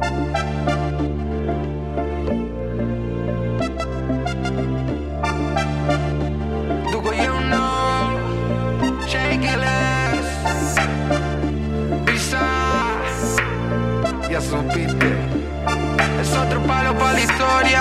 Ya supiste, es otro palo pa' la historia.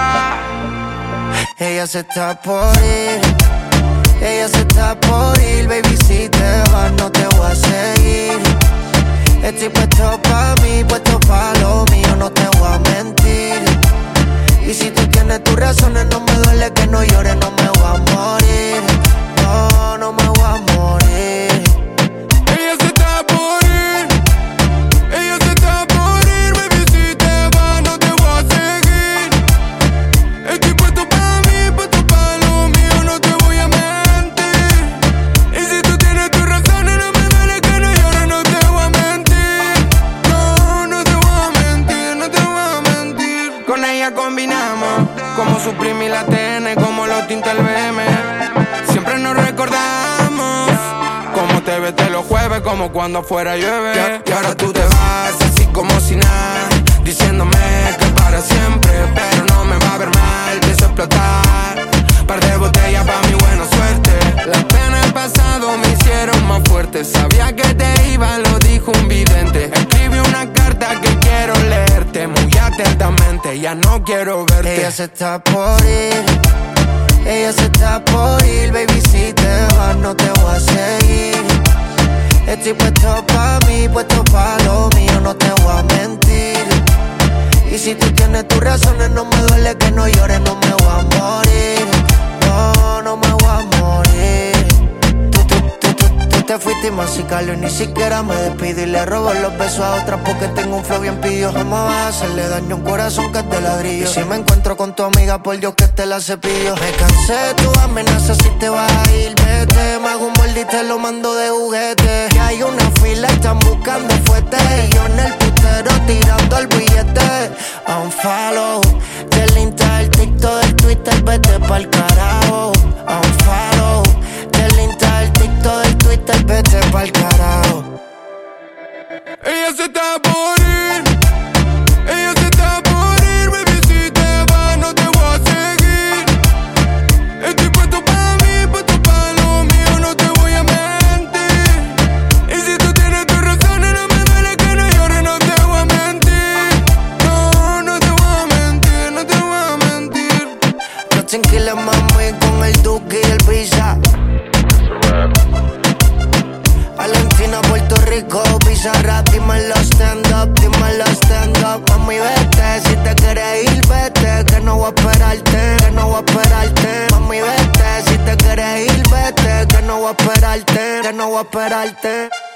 Ella se está por ir, ella se está por ir. Baby, si te vas no te voy a seguir. Estoy puesto pa' mí, puesto pa' lo mío, no te voy a mentir. Y si tú tienes tus razones, no me duele que no llores, no me voy a morir. No, no me voy a morir. Ella se está por ir, ella se está por ir. Baby, si te vas no te voy a seguir. Estoy puesto pa' mí, puesto pa' lo mío, no te voy a mentir. Y si tú tienes tus razones, no me duele que no llores, no te voy a mentir. No, no te voy a mentir, no te voy a mentir. Con ella combinamos como Supreme y la TN, como los tintes el BM. Siempre nos recordamos cómo te ves de los jueves, como cuando afuera llueve. Y ahora tú te vas así como si nada, diciéndome que para siempre, pero no me va a ver mal, pienso explotar. Par de botellas pa' mi buena suerte. Las penas del pasado me hicieron más fuerte. Sabía que te iba, lo dijo un vidente. Escribí una carta que quiero leerte muy atentamente, ya no quiero verte. Ella se está por ir, ella se está por ir. Baby, si te vas no te voy a seguir. Estoy puesto pa' mí, puesto pa' lo mío, no te voy a mentir. Y si tú tienes tus razones, no me duele que no llores, no me voy a morir. No, no me voy a morir. Tú te fuiste masicarlo y ni siquiera me despido. Y le robo los besos a otras porque tengo un flow bien pillo. Jamás vas a hacerle daño a un corazón que es de ladrillo. Y si me encuentro con tu amiga, por Dios que te la cepillo. Me cansé de tu amenaza, si te vas a ir, vete. Me hago un molde y te lo mando de juguete. Que hay una fila y están buscando fuerte. Y yo en el putero tirando el billete. A un follow del Insta, del TikTok, del Twitter, vete pa'l carajo. A un follow del Insta, del TikTok, del Twitter, vete pa'l carajo. Ella se está por ir, ella se está por ir. Baby, si te vas no te voy a seguir. Estoy puesto pa' mí, puesto pa' lo mío, no te voy a mentir. Y si tú tienes tus razones, no me duele que no llores, no te voy a mentir. No, no te voy a mentir, no te voy a mentir. Los tranquilos, mami, con el Duque y el Visa. Valentina, Puerto Rico, Pizarra, dímelo stand up, mami vete, si te quieres ir vete, que no voy a esperarte, que no voy a esperarte, mami vete, si te quieres ir vete, que no voy a esperarte, que no voy a esperarte.